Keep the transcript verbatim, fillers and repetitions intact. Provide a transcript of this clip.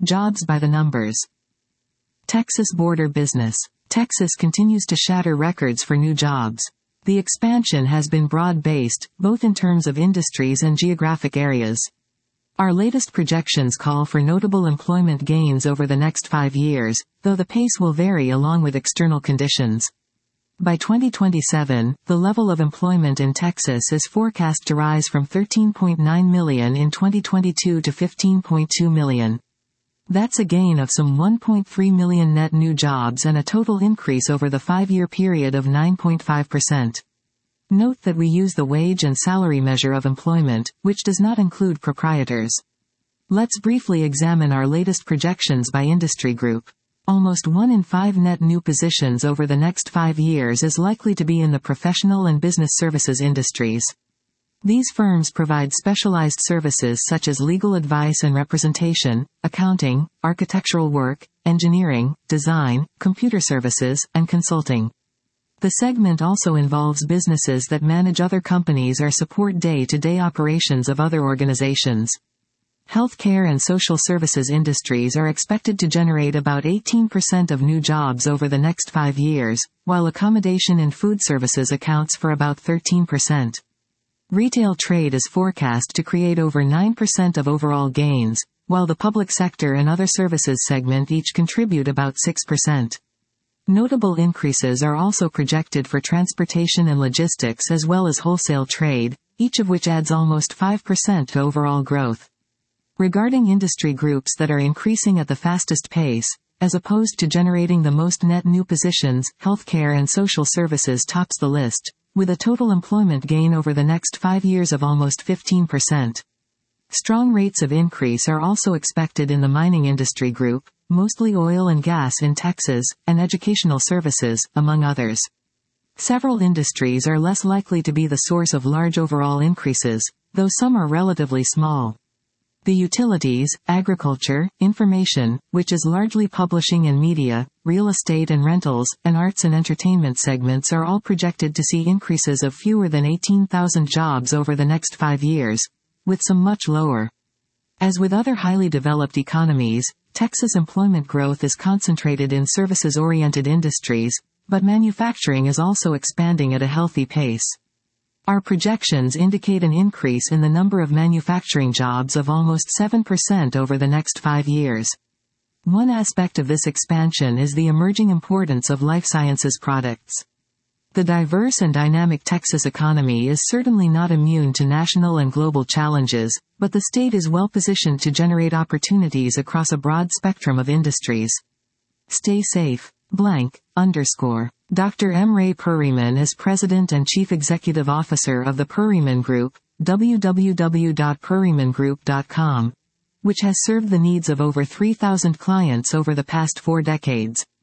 Jobs by the numbers. Texas border business. Texas continues to shatter records for new jobs. The expansion has been broad-based, both in terms of industries and geographic areas. Our latest projections call for notable employment gains over the next five years, though the pace will vary along with external conditions. By twenty twenty-seven, the level of employment in Texas is forecast to rise from thirteen point nine million in twenty twenty-two to fifteen point two million. That's a gain of some one point three million net new jobs and a total increase over the five-year period of nine point five percent. Note that we use the wage and salary measure of employment, which does not include proprietors. Let's briefly examine our latest projections by industry group. Almost one in five net new positions over the next five years is likely to be in the professional and business services industries. These firms provide specialized services such as legal advice and representation, accounting, architectural work, engineering, design, computer services, and consulting. The segment also involves businesses that manage other companies or support day-to-day operations of other organizations. Healthcare and social services industries are expected to generate about eighteen percent of new jobs over the next five years, while accommodation and food services accounts for about thirteen percent. Retail trade is forecast to create over nine percent of overall gains, while the public sector and other services segment each contribute about six percent. Notable increases are also projected for transportation and logistics as well as wholesale trade, each of which adds almost five percent to overall growth. Regarding industry groups that are increasing at the fastest pace, as opposed to generating the most net new positions, healthcare and social services tops the list, with a total employment gain over the next five years of almost fifteen percent. Strong rates of increase are also expected in the mining industry group, mostly oil and gas in Texas, and educational services, among others. Several industries are less likely to be the source of large overall increases, though some are relatively small. The utilities, agriculture, information, which is largely publishing and media, real estate and rentals, and arts and entertainment segments are all projected to see increases of fewer than eighteen thousand jobs over the next five years, with some much lower. As with other highly developed economies, Texas employment growth is concentrated in services-oriented industries, but manufacturing is also expanding at a healthy pace. Our projections indicate an increase in the number of manufacturing jobs of almost seven percent over the next five years. One aspect of this expansion is the emerging importance of life sciences products. The diverse and dynamic Texas economy is certainly not immune to national and global challenges, but the state is well positioned to generate opportunities across a broad spectrum of industries. Stay safe. Blank, underscore. Doctor M. Ray Perryman is President and Chief Executive Officer of the Perryman Group, w w w dot perryman group dot com, which has served the needs of over three thousand clients over the past four decades.